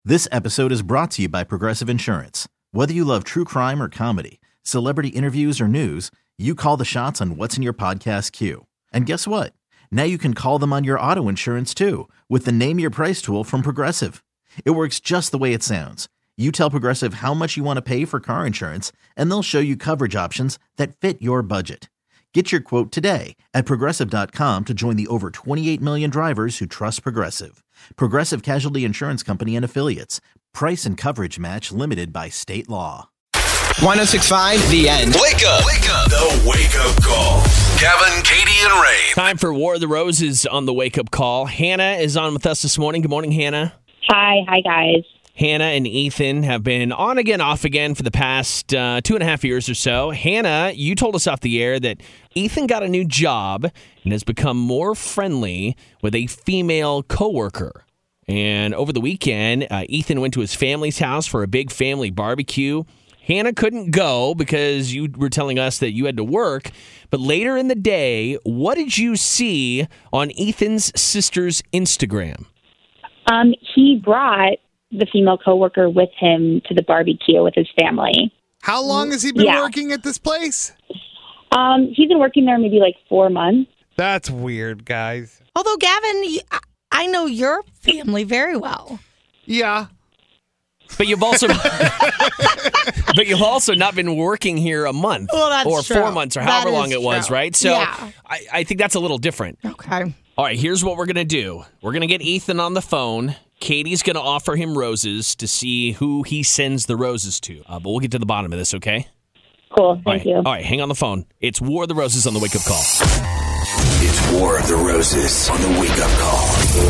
This episode is brought to you by Progressive Insurance. Whether you love true crime or comedy, celebrity interviews or news, you call the shots on what's in your podcast queue. And guess what? Now you can call them on your auto insurance too with the Name Your Price tool from Progressive. It works just the way it sounds. You tell Progressive how much you want to pay for car insurance, and they'll show you coverage options that fit your budget. Get your quote today at Progressive.com to join the over 28 million drivers who trust Progressive. Progressive Casualty Insurance Company and Affiliates. Price and coverage match limited by state law. 106.5, The End. Wake up. Wake up. The Wake Up Call. Kevin, Katie, and Ray. Time for War of the Roses on the Wake Up Call. Hannah is on with us this morning. Good morning, Hannah. Hi guys. Hannah and Ethan have been on again, off again for the past 2.5 years or so. Hannah, you told us off the air that Ethan got a new job and has become more friendly with a female coworker. And over the weekend, Ethan went to his family's house for a big family barbecue. Hannah couldn't go because you were telling us that you had to work. But later in the day, what did you see on Ethan's sister's Instagram? He brought the female coworker with him to the barbecue with his family. How long has he been working at this place? He's been working there maybe like 4 months. That's weird, guys. Although, Gavin, I know your family very well. Yeah. But you've also not been working here a month or true. 4 months or however long it was, right? So yeah. I think that's a little different. Okay. All right, here's what we're going to do. We're going to get Ethan on the phone. Katie's going to offer him roses to see who he sends the roses to. But we'll get to the bottom of this, okay? Cool, thank you. All right, hang on the phone. It's War of the Roses on the Wake Up Call. It's War of the Roses on the Wake Up Call.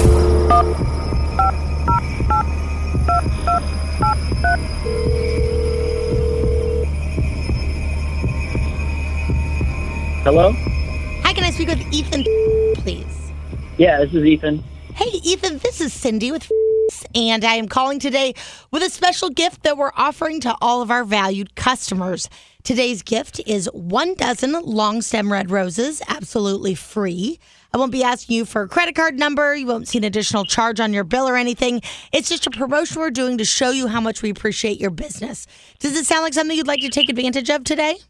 Hello? Hi, can I speak with Ethan, please? Yeah, this is Ethan. Hey, Ethan, this is Cindy with and I am calling today with a special gift that we're offering to all of our valued customers. Today's gift is 1 dozen long stem red roses, absolutely free. I won't be asking you for a credit card number. You won't see an additional charge on your bill or anything. It's just a promotion we're doing to show you how much we appreciate your business. Does it sound like something you'd like to take advantage of today?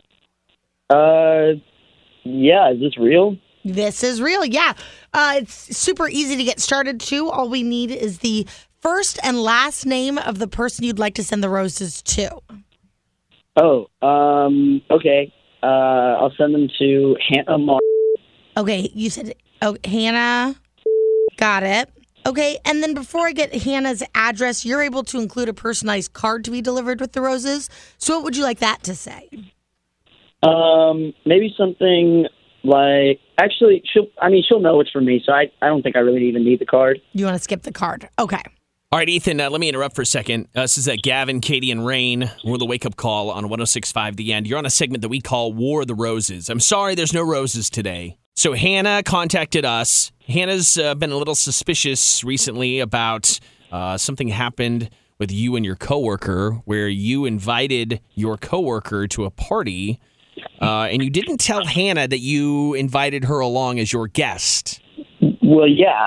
Yeah, is this real? This is real, yeah. It's super easy to get started, too. All we need is the first and last name of the person you'd like to send the roses to. Oh, okay. I'll send them to Hannah Mar. Okay, you said, Hannah. Got it. Okay, and then before I get Hannah's address, you're able to include a personalized card to be delivered with the roses. So what would you like that to say? Maybe something like, actually, she'll know it's for me, so I don't think I really even need the card. You want to skip the card? Okay. All right, Ethan, let me interrupt for a second. This is Gavin, Katie, and Rain. We're the Wake Up Call on 106.5 The End. You're on a segment that we call War of the Roses. I'm sorry there's no roses today. So Hannah contacted us. Hannah's been a little suspicious recently about something happened with you and your coworker where you invited your coworker to a party and you didn't tell Hannah that you invited her along as your guest. Well, yeah,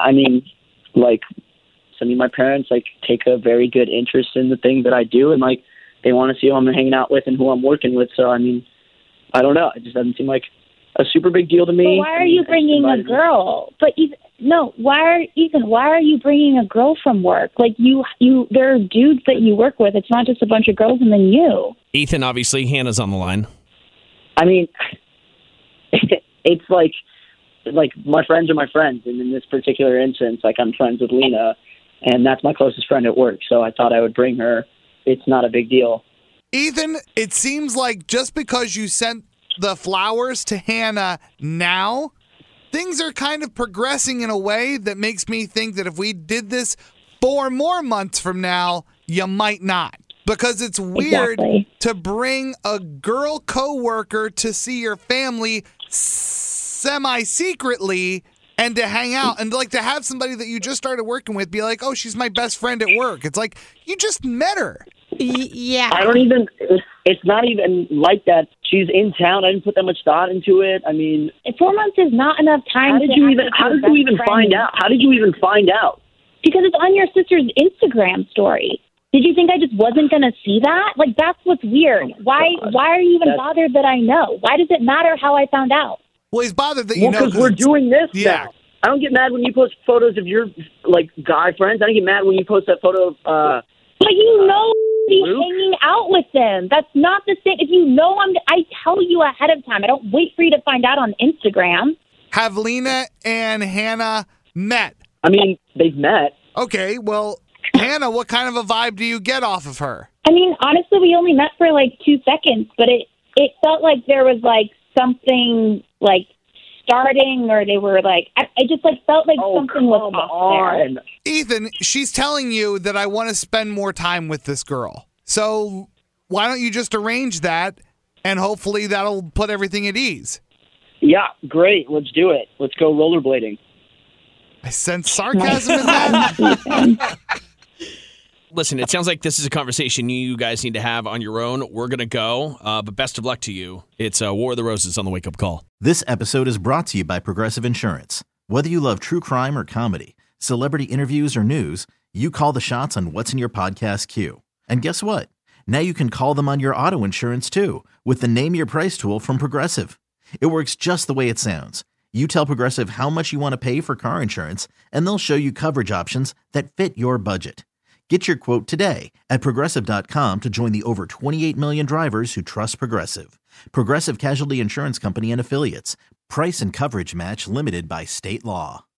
my parents, take a very good interest in the thing that I do, and, they want to see who I'm hanging out with and who I'm working with, so, I don't know. It just doesn't seem like a super big deal to me. But why are you bringing a girl? Why are you bringing a girl from work? There are dudes that you work with. It's not just a bunch of girls and then you. Ethan, obviously, Hannah's on the line. It's like my friends are my friends, and in this particular instance, I'm friends with Lena, and that's my closest friend at work, so I thought I would bring her. It's not a big deal. Ethan, it seems like just because you sent the flowers to Hannah now, things are kind of progressing in a way that makes me think that if we did this 4 more months from now, you might not. Because it's weird to bring a girl coworker to see your family semi-secretly and to hang out and to have somebody that you just started working with be like, oh, she's my best friend at work. It's like, you just met her. Yeah. It's not even like that. She's in town. I didn't put that much thought into it. 4 months is not enough time. How did you even find out? How did you even find out? Because it's on your sister's Instagram story. Did you think I just wasn't going to see that? Like, that's what's weird. Why are you even bothered that I know? Why does it matter how I found out? Well, he's bothered that you know. Because we're doing this Yeah. now. I don't get mad when you post photos of your, like, guy friends. I don't get mad when you post that photo of, But you know be Luke? hanging out with them. That's not the same. If you know I tell you ahead of time. I don't wait for you to find out on Instagram. Have Lena and Hannah met? I mean, they've met. Okay, well, Hannah, what kind of a vibe do you get off of her? I mean, honestly, we only met for like 2 seconds, but it felt like there was like something like starting, or they were like, I just like felt like something was off there. Ethan, she's telling you that I want to spend more time with this girl. So why don't you just arrange that, and hopefully that'll put everything at ease? Yeah, great. Let's do it. Let's go rollerblading. I sense sarcasm in that. Listen, it sounds like this is a conversation you guys need to have on your own. We're going to go, but best of luck to you. It's War of the Roses on the Wake Up Call. This episode is brought to you by Progressive Insurance. Whether you love true crime or comedy, celebrity interviews or news, you call the shots on what's in your podcast queue. And guess what? Now you can call them on your auto insurance too with the Name Your Price tool from Progressive. It works just the way it sounds. You tell Progressive how much you want to pay for car insurance, and they'll show you coverage options that fit your budget. Get your quote today at Progressive.com to join the over 28 million drivers who trust Progressive. Progressive Casualty Insurance Company and Affiliates. Price and coverage match limited by state law.